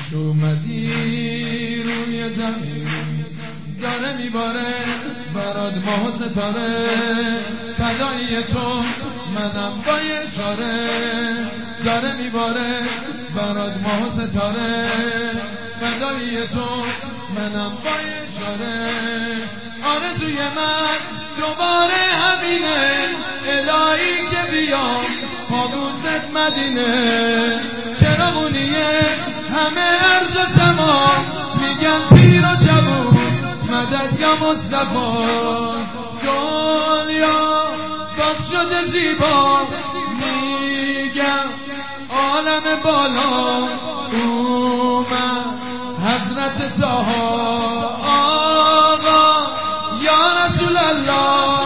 اومدی روی زمین داره میباره برات ماه و ستاره، فدای تو منم با اشاره، داره میباره برات ماه و ستاره، فدای تو منم با اشاره. آرزوی من دوباره همینه، الهی که بیام پابوست مدینه، چراغونیه همه ارز و تمام، میگن پیر و جوون مدد یا مصطفی. دنیا باز شده زیبا، میگم عالم بالا اومد حضرت طه. آقا یا رسول الله،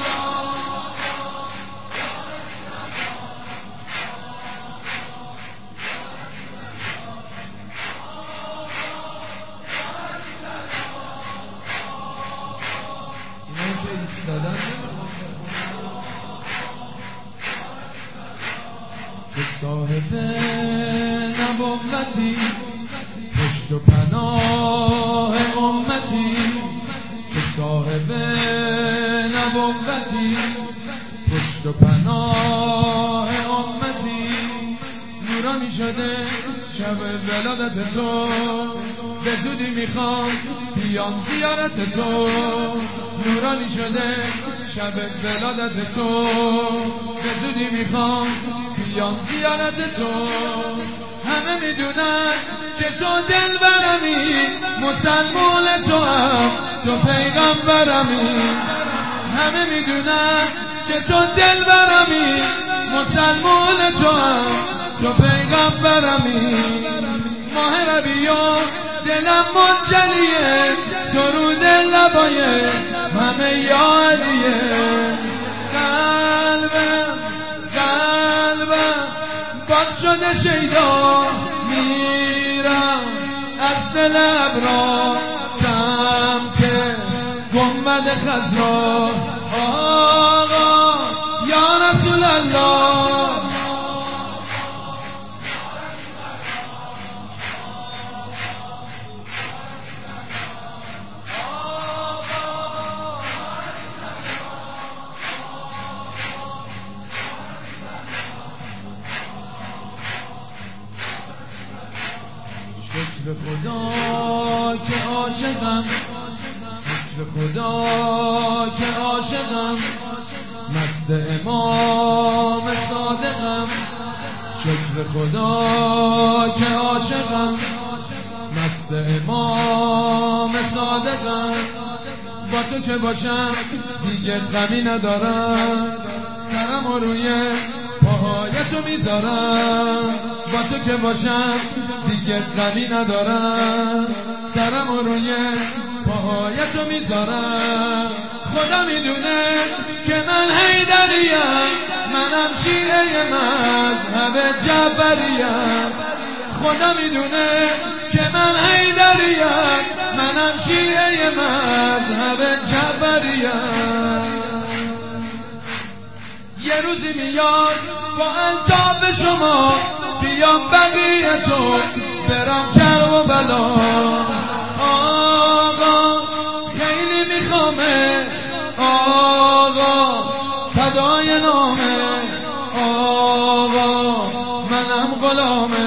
اینا که ایستادن که صاحب نبوتی، پشت و پناه امتی، که صاحب نبوتی، پشت و پناه امتی، نورانی شده شب ولادت تو، به زودی میخوام بیام زیارت تو، نورانی شده شب ولادت تو، به زودی میخوام بیام زیارت تو. همه میدونن که تو دل برمی، مسلمان تو هم تو پیغمبرمی، همه میدونن که تو دل برمی، مسلمان تو هم تو پیغمبرمی. ماه ربیع دلم منجلیه، سرود لبای همه یا علیه، قلبم باز شده شیدا، میرم از دل ابرا سمت گنبد خضرا. آقا یا رسول الله، شکر خدا که عاشقم، شکر خدا که عاشقم، مست امام صادقم، شکر خدا که عاشقم، مست امام صادقم. با تو که باشم دیگه غمی ندارم، سرم و روی پاهای تو میذارم، با تو که باشم دیگه غمی ندارم، سرم و روی پاهای تو میذارم. خدا میدونه که من حیدریم، منم شیعه مذهب جعفریم، خدا میدونه که من حیدریم، منم شیعه مذهب جعفریم. یه روزی میاد با الطاف شما، بیام بقیه تو برم کرب و بلا. آقا خیلی میخوامه، آقا فدای نامه، آقا منم غلامه.